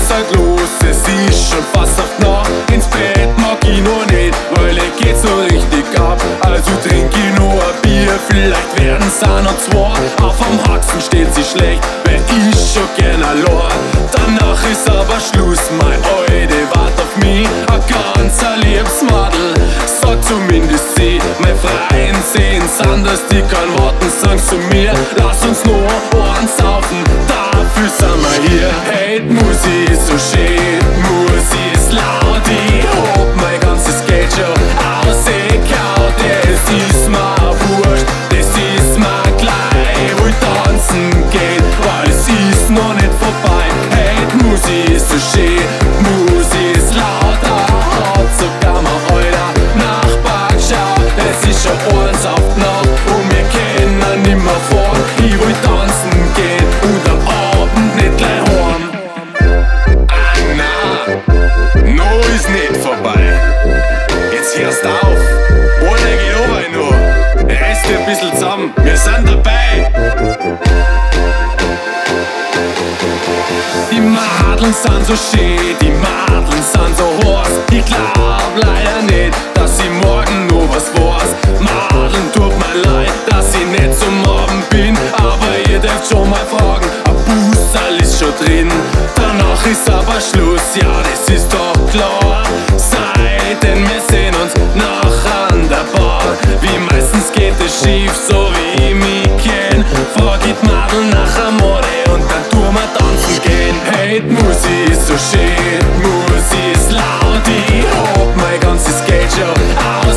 halt los, es ist schon fast auf Nacht. Ins Bett mag ich noch nicht, weil es geht so richtig ab. Also trink ich noch ein Bier, vielleicht werden's auch noch zwei. Auf am Haxen steht sie schlecht, weil ich schon gern allein. Danach ist aber Schluss, mein Alte wart auf mich. Ein ganz liebes Madel, sagt zumindest sie. Mein Freien sehen's anders, die kann warten, sagen zu mir. Lass uns noch eins saufen, dafür sind wir hier. Hey, die Musik ist so schön, die Musik ist laut. Ich hab mein ganzes Geld schon ausgekaut. Es ist mir wurscht, das ist mir gleich. Will tanzen gehen, weil es ist noch nicht vorbei. Hey, die Musik ist so schön, die Musik ist laut. Hat sogar mein alter Nachbar geschaut. Es ist schon eins auf die Nacht und wir können nimmer fahren. Ich will tanzen gehen und am Abend nicht gleich heim. No ist nicht vorbei. Jetzt hörst auf. Ohne geht aber nur. Reiß dir ein bisschen zusammen. Wir sind dabei. Die Madeln sind so schön, die Madeln sind so heiß. Ich glaub leider nicht, dass ich morgen noch was weiß. Madeln tut mir leid, dass ich nicht zum Abend bin. Aber ihr dürft schon mal fragen, ein Busserl ist schon drin. Danach ist aber Schluss, ja das ist doch klar. Sei denn wir sehen uns nach an der Bar. Wie meistens geht es schief, so wie ich mich kenn. Frag ich die Madel nach der Mode und dann tun wir tanzen gehen. Hey, die Musik ist so schön, die Musik ist laut. Ich hab mein ganzes Geld schon